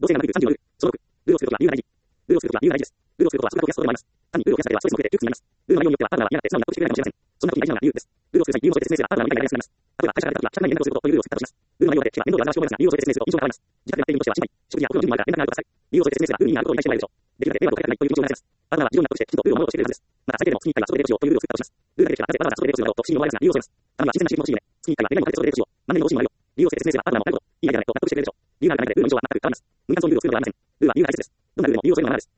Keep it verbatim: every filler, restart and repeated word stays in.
動線がなくさんじゅうよん。所属。ルーをするときは理由が大事。ルーをするときは理由が大事です。ルーをすることは少し増やすことでもあります。単にルーを増やすだけではストレスの増えて窮屈になります。ルーの内容によってはパートナーは嫌がって素直に納得してくれないかもしれません。そんな時に大事なのは理由です。ルーをする際に理由を添えて説明すると、パートナーの理解が得やすくなります。例えば会社がやりたいという理由を説明すると、以上の連絡をするという理由が大切です。どんなルールも理由を添えるのがマナーです。